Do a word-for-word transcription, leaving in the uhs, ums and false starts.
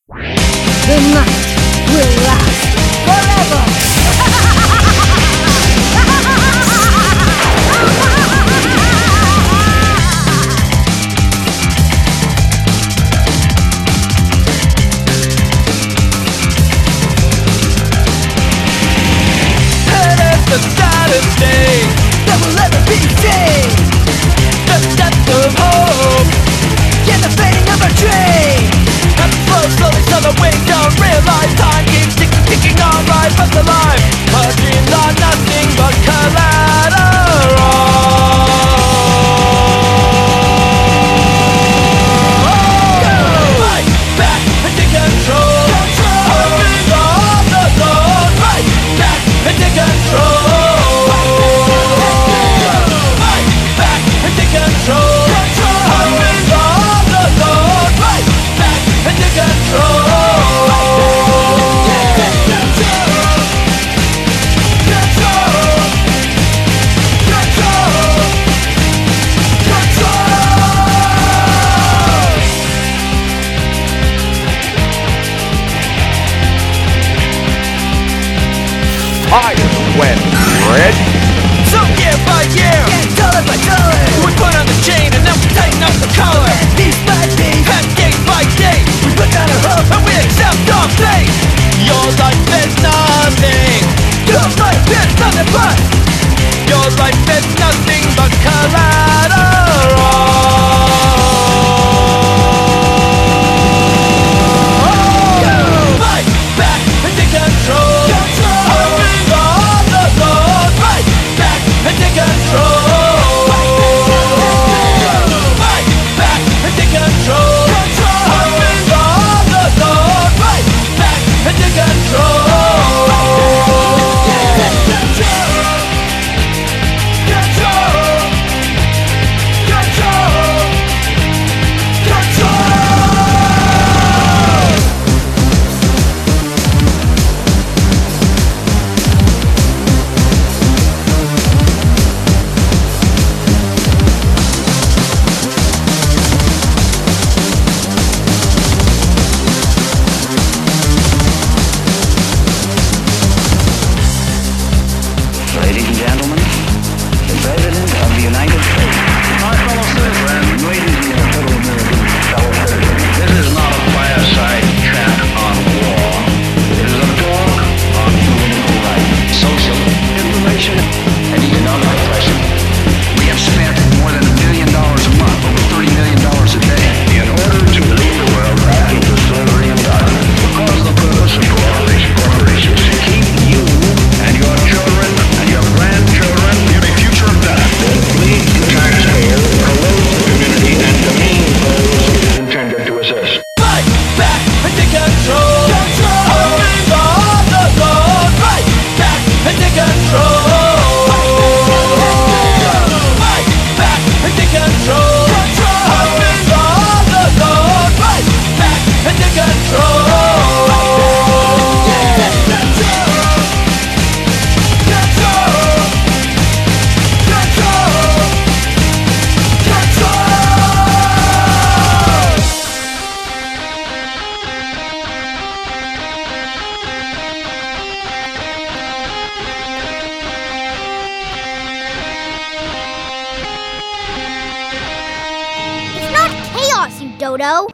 The night will last forever. And it's the saddest day that will ever be seen. The depth of hope, yeah, the fading of a dream. And slow, slowly, so that we don't realize time keeps ticking, ticking on right past the line. Our dreams are nothing but collateral. Fight back and take control. Our dreams are on the road. Fight back and take control. Fight back and take control. Our dreams are on the road. Fight back and take control. Fire when red. So year by year, yeah, dollar by dollar, we put on the chain and then we tighten up the collar. Piece by piece, and day by day, we put down our hope and we accept our fate. Your life is nothing. Your life is nothing but. Your life is nothing but collateral. Fight back and take control. Our dreams are on the road. Fight back and take control. Fight back and take control. Our dreams are on the road. Fight back and take control. Ladies and gentlemen, the President of the United States. My fellow citizens, ladies and gentlemen, fellow citizens, this is not a fireside chat on war. It is a talk on political rights, social information, and economic oppression. We have spent more than a billion dollars a month, over thirty million dollars a day, in order to lead the world back into slavery and darkness. Because the purpose of all these corporations is to keep you and your children and your grandchildren in a future of death. That bleeds the taxpayer, corrodes the community, and demeans those it is intended to assist. Fight back and take control. Our dreams are on the road. Fight back and take control. Fight back and take control. Our dreams are on the road. Fight back and take control. It's not chaos, you dodo.